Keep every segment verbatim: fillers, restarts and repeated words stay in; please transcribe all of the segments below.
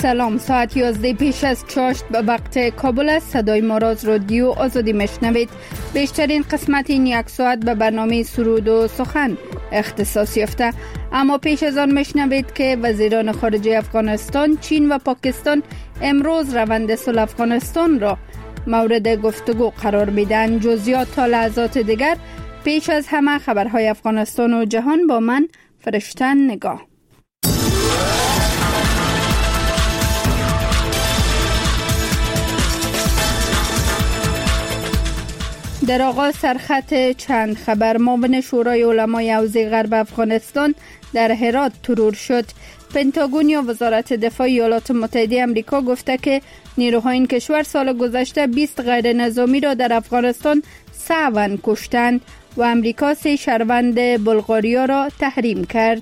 سلام، ساعت یازده پیش از چاشت به وقت کابل است. صدای ما را از رادیو آزادی میشنوید. بیشترین قسمت این یک ساعت به برنامه سرود و سخن اختصاص یافته، اما پیش از آن میشنوید که وزیران خارجه افغانستان، چین و پاکستان امروز روند صلح افغانستان را مورد گفتگو قرار میدن. جزئیات تا لحظات دیگر. پیش از همه خبرهای افغانستان و جهان با من فرشتن نگاه. در آغاز سرخط چند خبر. معاون شورای علمای حوزه غرب افغانستان در هرات ترور شد. پنتاگون یا وزارت دفاع ایالات متحده آمریکا گفته که نیروهای این کشور سال گذشته بیست غیر نظامی را در افغانستان سعواً کشتند و آمریکا سه شهروند بلغاریا را تحریم کرد.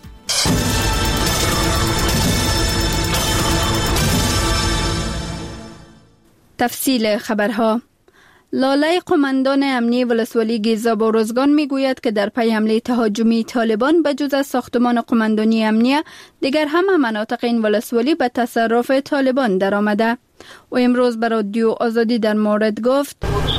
تفصیل خبرها. لاله قماندان امنی ولسوالی گیزا باروزگان میگوید که در پی حمله تهاجمی طالبان به جز از ساختمان قماندانی امنیه دیگر همه مناطق این ولسوالی به تصرف طالبان درآمده. و امروز به رادیو آزادی در مورد گفت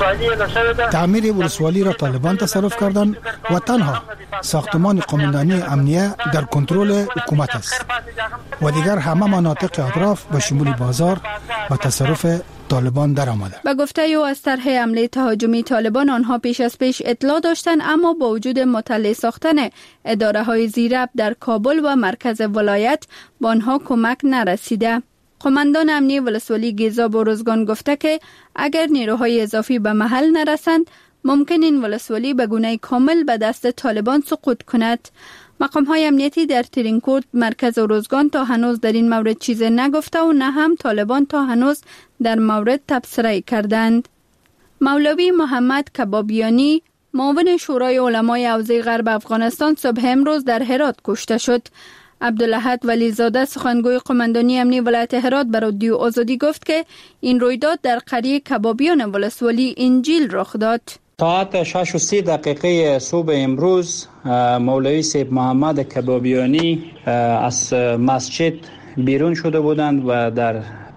تعمیر ولسوالی را طالبان تصرف کردند و تنها ساختمان قماندانی امنیه در کنترل حکومت است و دیگر همه مناطق اطراف به شمول بازار و تصرف طالبان در آمده. به گفته او از طرح حمله تهاجمی طالبان آنها پیش از پیش اطلاع داشتند، اما با وجود مطلع ساختن اداره های زیربط در کابل و مرکز ولایت با آنها کمک نرسیده. قماندان امنی ولسوالی گیزا باروزگان گفته که اگر نیروهای اضافی به محل نرسند ممکن این ولسوالی به گونه کامل به دست طالبان سقوط کند. مقام های امنیتی در ترینکورد مرکز روزگان تا هنوز در این مورد چیزی نگفته و نه هم طالبان تا هنوز در مورد تبصره کردند. مولوی محمد کبابیانی معاون شورای علمای حوزه غرب افغانستان صبح امروز در هرات کشته شد. عبدالاحد ولیزاده سخنگوی قماندانی امنی ولایت هرات به رادیو آزادی گفت که این رویداد در قریه کبابیان ولسوالی انجیل رخ داد. ساعت شش و سی دقیقه صبح امروز مولوی سیب محمد کبابیانی از مسجد بیرون شده بودند و در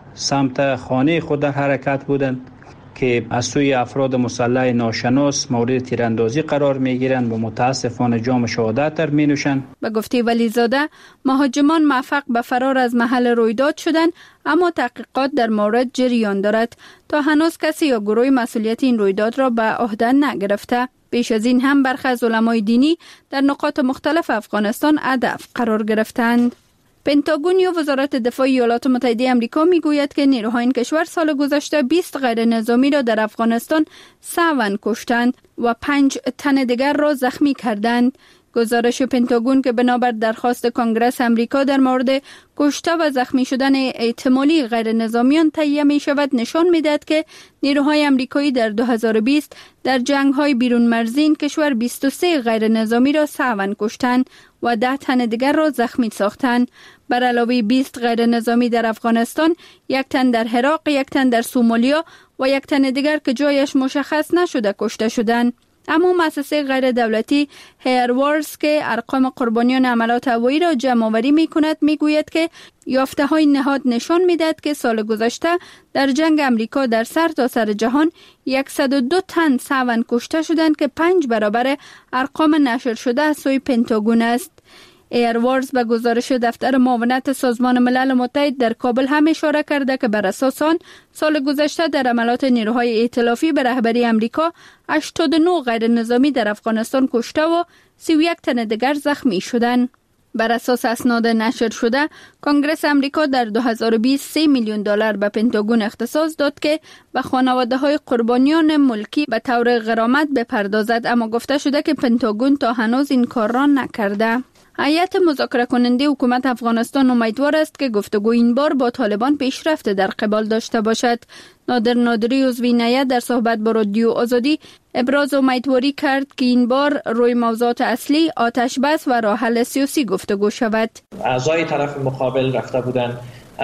سمت خانه خود در حرکت بودند که از سوی افراد مسلح ناشناس مورد تیراندازی قرار میگیرند و متاسفانه جام شهادت در می نوشند. به گفته ولیزاده مهاجمان موفق به فرار از محل رویداد شدند، اما تحقیقات در مورد جریان دارد. تا هنوز کسی یا گروه مسئولیت این رویداد را به عهده نگرفته. پیش از این هم برخی از علمای دینی در نقاط مختلف افغانستان هدف قرار گرفتند. پنتاگون یا وزارت دفاع ایالات متحده آمریکا میگوید که نیروهای این کشور سال گذشته بیست غیر نظامی را در افغانستان سعواً کشتند و پنج تن دیگر را زخمی کردند. گزارش پنتاگون که بنابر درخواست کنگره آمریکا در مورد کشته و زخمی شدن احتمالی غیر نظامیان تهیه می شود نشان می دهد که نیروهای آمریکایی در دو هزار و بیست در جنگ های بیرون مرزی این کشور بیست و سه غیر نظامی را سعواً کشتند و ده تن دیگر را زخمی ساختند. بر علاوه بیست غیر نظامی در افغانستان، یک تن در عراق، یک تن در سومالیا و یک تن دیگر که جایش مشخص نشده کشته شدند. اما مؤسسه غیر دولتی هیروارز که ارقام قربانیان عملات هوایی را جمع آوری می کند می گوید که یافته های نهاد نشان می دهد که سال گذشته در جنگ امریکا در سر تا سر جهان صد و دو تن سعواً کشته شدند که پنج برابر ارقام نشر شده از سوی پنتاگون است. ایروارز به گزارش دفتر معاونت سازمان ملل متحد در کابل هم اشاره کرده که بر اساس آن سال گذشته در عملات نیروهای ائتلافی به رهبری امریکا هشتاد و نه غیر نظامی در افغانستان کشته و سی و یک تن دیگر زخمی شدند. بر اساس اسناد نشر شده، کنگره امریکا در دو هزار و بیست سه میلیون دلار به پنتاگون اختصاص داد که به خانواده های قربانیان ملکی به طور غرامت بپردازد، اما گفته شده که پنتاگون تا هنوز این کار را نکرده. هیئت مذاکره کننده حکومت افغانستان امیدوار است که گفتگو این بار با طالبان پیشرفت در قبال داشته باشد. نادر نادری عضو این هیئت در صحبت با رادیو آزادی ابراز امیدواری کرد که این بار روی موضوعات اصلی آتش بس و راه حل سیاسی گفتگو شود. اعضای طرف مقابل رفته بودند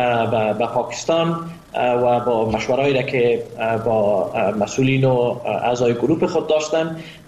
به پاکستان و با مشوره‌ای را که با مسئولین و اعضای گروه خود داشتن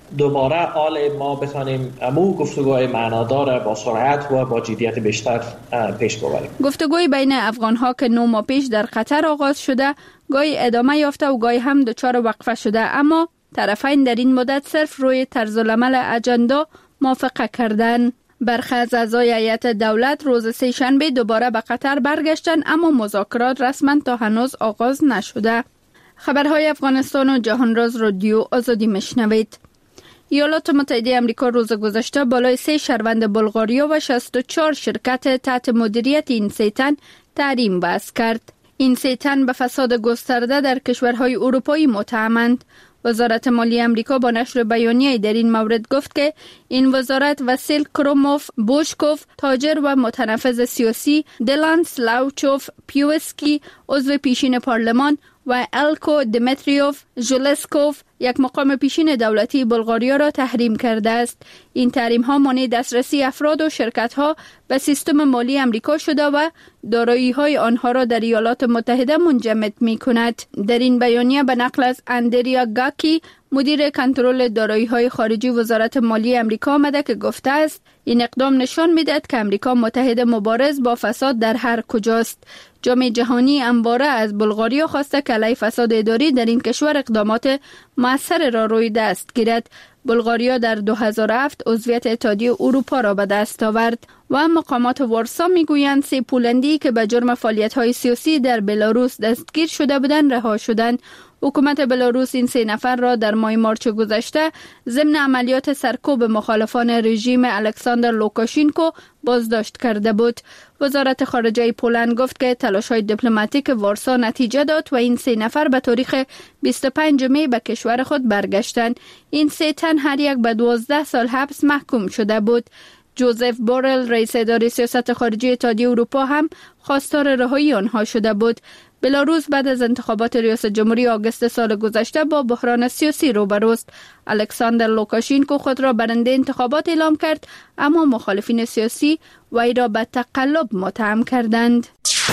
دوباره حال ما بتانیم امو گفتگوهای معنادار با سرعت و با جدیت بیشتر پیش ببریم. گفتگوی بین افغان‌ها که نه ماه پیش در قطر آغاز شده، گاهی ادامه یافته و گاهی هم دچار وقفه شده، اما طرفین در این مدت صرف روی طرز العمل اجندا موافقه کردند. برخی از اعضای هیئت دولت روز سه شنبه دوباره به قطر برگشتند، اما مذاکرات رسما تا هنوز آغاز نشده. خبرهای افغانستان و جهان راز رادیو آزادی میشنوید. ایالات متحده آمریکا روز گذشته بالای سه شهروند بلغاریا و شصت و چهار شرکت تحت مدیریت این سه تن تحریم وضع کرد. این سه تن به فساد گسترده در کشورهای اروپایی متهمند. وزارت مالیه آمریکا با نشر بیانیه در این مورد گفت که این وزارت واسیل کروموف بوشکوف، تاجر و متنفذ سیاسی، دلان سلاوچوف پیوسکی، عضو پیشین پارلمان، و الکو دمیتریوف ژولسکوف، یک مقام پیشین دولتی بلغاریا را تحریم کرده است. این تحریم ها مانع دسترسی افراد و شرکت ها به سیستم مالی آمریکا شده و دارایی های آنها را در ایالات متحده منجمد می کند. در این بیانیه به نقل از اندریا گاکی، مدیر کنترل دارایی های خارجی وزارت مالی آمریکا آمده که گفته است این اقدام نشان می‌دهد که آمریکا متحد مبارز با فساد در هر کجاست. جامعه جهانی همواره از بلغاریا خواسته که علیه فساد اداری در این کشور اقدامات مؤثر را روی دست گیرد. بلغاریا در دو هزار و هفت عضویت اتحادیه اروپا را به دست آورد و مقامات وارسا میگویند سه پولندی که به جرم فعالیت‌های سیاسی در بلاروس دستگیر شده بودند رها شدند. حکومت بلاروس این سه نفر را در ماه مارچ گذشته ضمن عملیات سرکوب مخالفان رژیم الکساندر لوکاشینکو بازداشت کرده بود. وزارت خارجه پولند گفت که تلاش‌های دیپلماتیک وارسا نتیجه داد و این سه نفر به تاریخ بیست و پنج می به کشور خود برگشتند. این سه تن هر یک به دوازده سال حبس محکوم شده بود. جوزف بورل، رئیس اداره سیاست خارجی اتحادیه اروپا، هم خواستار رهایی آنها شده بود. بلاروس بعد از انتخابات ریاست جمهوری آگوست سال گذشته با بحران سیاسی روبروست. الکساندر لوکاشینکو خود را برنده انتخابات اعلام کرد، اما مخالفین سیاسی وی را به تقلب متهم کردند.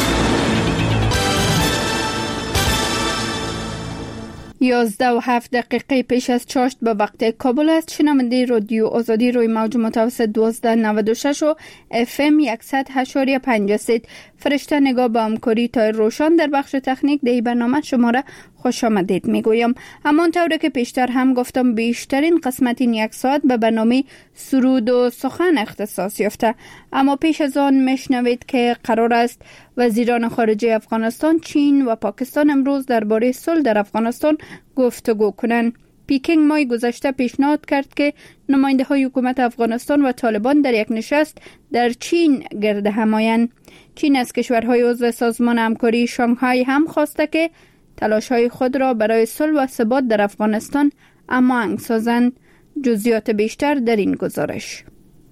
یازده و هفت دقیقه پیش از چاشت به وقت کابل است. شنونده رادیو آزادی روی موج متوسط دوازده نود و شش و اف ام صد و هشت و پنج است. فرشته نگاه به همکاری تایر روشان در بخش تکنیک در برنامه شما را خوش آمدید میگویم. همانطور که پیشتر هم گفتم بیشترین قسمت این یک ساعت به برنامه سرود و سخن اختصاص یافته، اما پیش از آن میشنوید که قرار است وزیران خارجه افغانستان، چین و پاکستان امروز درباره صلح در افغانستان گفتگو کنند. پیکینگ ماه گذشته پیشنهاد کرد که نماینده های حکومت افغانستان و طالبان در یک نشست در چین گرد هم آیند. چین از کشورهای عضو سازمان همکاری شانگهای هم خواسته که تلاش‌های خود را برای صلح و ثبات در افغانستان هماهنگ سازند. جزئیات بیشتر در این گزارش.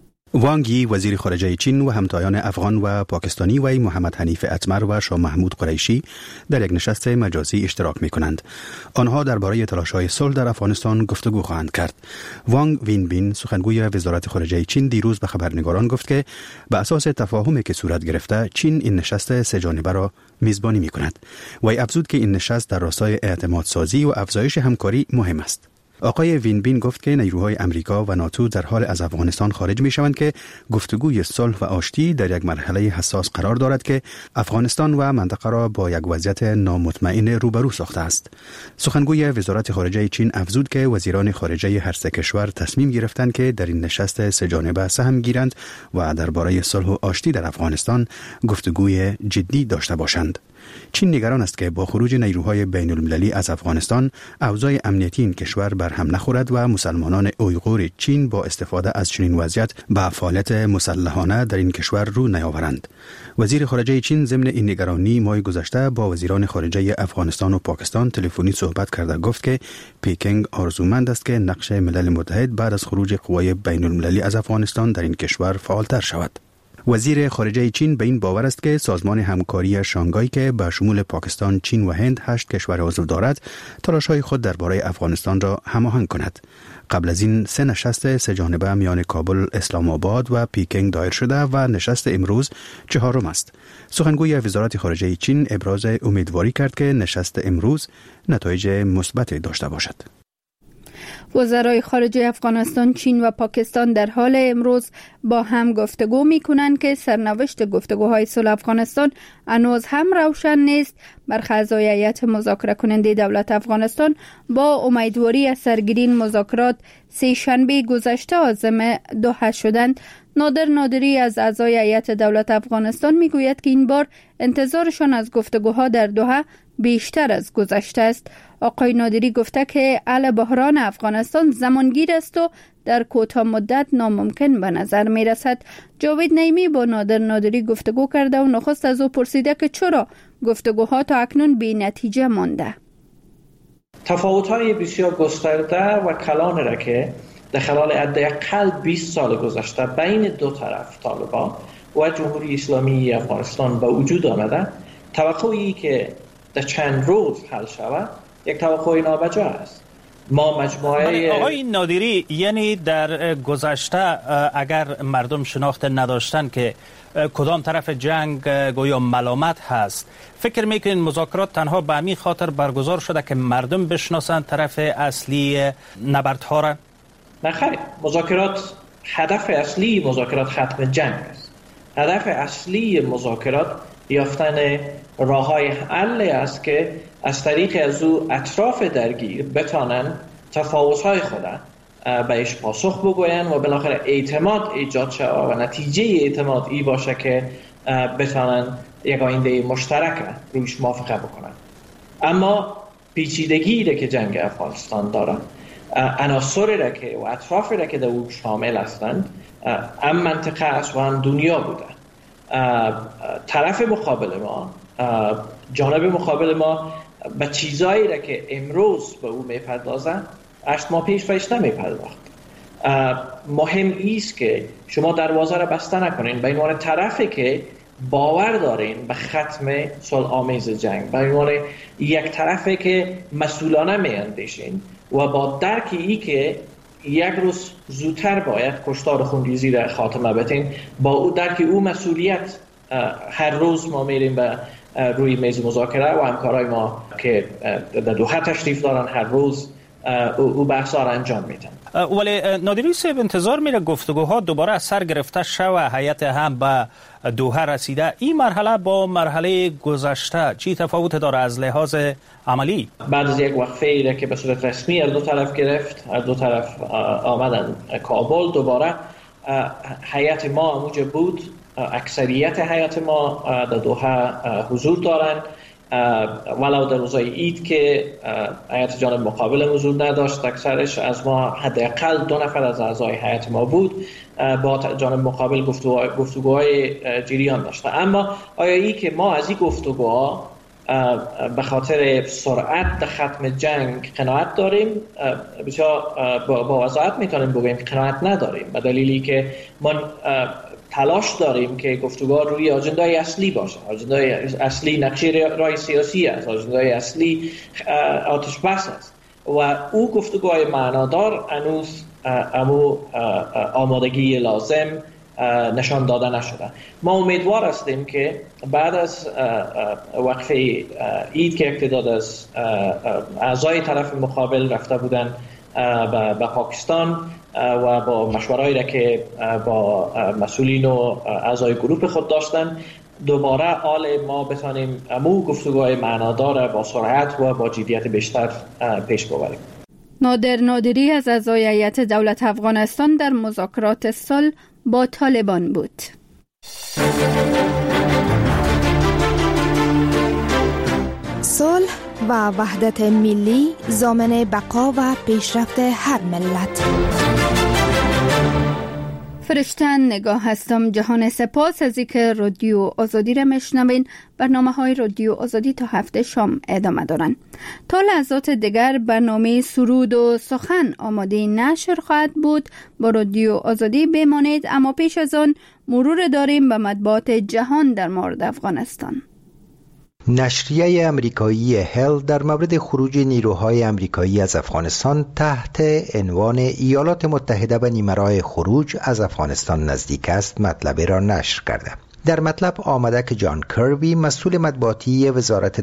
وانگ یی وزیر خارجه چین و همتایان افغان و پاکستانی وی محمد حنیف اتمر و شاه محمود قریشی در یک نشست مجازی اشتراک می کنند. آنها درباره تلاش‌های صلح در افغانستان گفتگو خواهند کرد. وانگ وینبین سخنگوی وزارت خارجه چین دیروز به خبرنگاران گفت که به اساس تفاهمی که صورت گرفته چین این نشست سه جانبه را میزبانی می کند. وی افزود که این نشست در راستای اعتماد سازی و افزایش همکاری مهم است. آقای وینبین گفت که نیروهای امریکا و ناتو در حال از افغانستان خارج می شوند که گفتگوی صلح و آشتی در یک مرحله حساس قرار دارد که افغانستان و منطقه را با یک وضعیت نامطمئن روبرو ساخته است. سخنگوی وزارت خارجه چین افزود که وزیران خارجه هر سه کشور تصمیم گرفتند که در این نشست سه جانبه سهم گیرند و درباره صلح و آشتی در افغانستان گفتگوی جدی داشته باشند. چین نگران است که با خروج نیروهای بین المللی از افغانستان اوضاع امنیتی این کشور بر هم نخورد و مسلمانان اویغور چین با استفاده از چنین وضعیت به فعالیت مسلحانه در این کشور رو نیاورند. وزیر خارجه چین ضمن این نگرانی ماه گذشته با وزیران خارجه افغانستان و پاکستان تلفنی صحبت کرده گفت که پیکینگ آرزومند است که نقش ملل متحد بعد از خروج قوای بین المللی از افغانستان در این کشور فعالتر شود. وزیر خارجه چین به این باور است که سازمان همکاری شانگهای که به شمول پاکستان، چین و هند هشت کشور عضو دارد، تلاش‌های خود درباره افغانستان را هماهنگ کند. قبل از این سه نشست سه جانبه میان کابل، اسلام آباد و پیکینگ دایر شده و نشست امروز چهارم است. سخنگوی وزارت خارجه چین ابراز امیدواری کرد که نشست امروز نتایج مثبت داشته باشد. وزرای خارجه افغانستان، چین و پاکستان در حال امروز با هم گفتگو می کنند که سرنوشت گفتگوهای صلح افغانستان هنوز هم روشن نیست. برخی اعضای هیئت مذاکره کننده دولت افغانستان با امیدواری از سرگیری مذاکرات سه شنبه گذشته عازم دوحه شدند. نادر نادری از اعضای هیئت دولت افغانستان می گوید که این بار انتظارشان از گفتگوها در دوحه بیشتر از گذشته است. آقای نادری گفته که حل بحران افغانستان زمانگیر است و در کوتاه مدت ناممکن به نظر می رسد. جاوید نعیمی با نادر نادری گفتگو کرده و نخست از او پرسیده که چرا گفتگوها تا اکنون بی نتیجه مانده. تفاوت‌های بسیار گسترده و کلان را که در خلال حداقل بیست سال گذشته بین دو طرف طالبان و جمهوری اسلامی افغانستان به وجود آمده، توقعی که در چند روز حل شود یک توقع نابجا است. ما مجموعه آقای نادری، یعنی در گذشته اگر مردم شناخت نداشتن که کدام طرف جنگ گویا ملامت هست، فکر میکنین مذاکرات تنها به همین خاطر برگزار شده که مردم بشناسن طرف اصلی نبردها را؟ نه خیر، مذاکرات هدف اصلی مذاکرات ختم جنگ است. هدف اصلی مذاکرات یافتن راه‌های حل است که از طریق از او اطراف درگیر بتانن تفاوت‌های خود بهش پاسخ بگوین و بالاخره اعتماد ایجاد شود و نتیجه اعتماد ای باشه که بتانن یک آینده مشترک روش موافقه بکنن. اما پیچیدگی را که جنگ افغانستان داره، عناصری را که و اطرافی را که در او شامل هستند، هم منطقه است و هم دنیا بوده. طرف مقابل ما، جانب مقابل ما به چیزایی را که امروز به او میپردازند هشت ماه پیش بهش نمیپرداخت. مهم ایست که شما دروازه را بسته نکنین به عنوان طرفی که باور دارین به ختم صلح آمیز جنگ، به عنوان یک طرفی که مسئولانه میاندیشین و با درک ای که یک روز زودتر باید کشتار خونریزی را خاتمه بدین. با او درک او مسئولیت هر روز ما میریم به روی میز مذاکره و همکارای ما که در دوحه تشریف دارن هر روز او بحثا را انجام میدن. ولی نادری صاحب، انتظار میره گفتگوها دوباره از سر گرفته شوه، هیئت هم به دوحه رسیده. این مرحله با مرحله گذشته چی تفاوت داره از لحاظ عملی؟ بعد از یک وقفه که به صورت رسمی هر دو طرف گرفت، هر دو طرف آمدن کابل، دوباره هیئت ما همونجا بود. اکثریت هیئت ما در دوحه حضور دارن، ولو در روزای عید که هیئت جانب مقابل حضور نداشت، اکثرش از ما حداقل دو نفر از اعضای هیئت ما بود با جانب مقابل گفتگوهای جریان داشته. اما آیا ای که ما از این گفتگوها به خاطر سرعت ختم جنگ قناعت داریم؟ بسیار با وضاحت میتونیم بگوییم که قناعت نداریم، به دلیلی که ما تلاش داریم که گفتگوها روی اجندای اصلی باشه. اجندای اصلی نقشه رای سیاسی است، اجندای اصلی آتش بس است و او گفتگوهای معنادار هنوز امو آمادگی لازم نشان داده نشده. ما امیدوار هستیم که بعد از وقفه عید که اقتداد از اعضای طرف مقابل رفته بودن به پاکستان و با مشوره‌ای را که با مسئولین و اعضای گروه خود داشتن، دوباره حال ما بتانیم امو گفتگوهای معنادار با سرعت و با جدیت بیشتر پیش ببریم. نادر نادری از اعضای هیئت دولت افغانستان در مذاکرات صلح با طالبان بود. صلح و وحدت ملی ضامن بقا و پیشرفت هر ملت. فرشتن نگاه هستم. جهان سپاس از اینکه رادیو آزادی را میشنوین. برنامه های رادیو آزادی تا هفته شام ادامه دارن. تا لحظات دیگر برنامه سرود و سخن آماده نشر خواهد بود. با رادیو آزادی بمانید، اما پیش از آن مرور داریم به مطبوعات جهان در مورد افغانستان. نشریه امریکایی هل در مورد خروج نیروهای امریکایی از افغانستان تحت عنوان ایالات متحده به نیمه‌راه خروج از افغانستان نزدیک است مطلب را نشر کرده. در مطلب آمده که جان کربی مسئول مطبوعاتی وزارت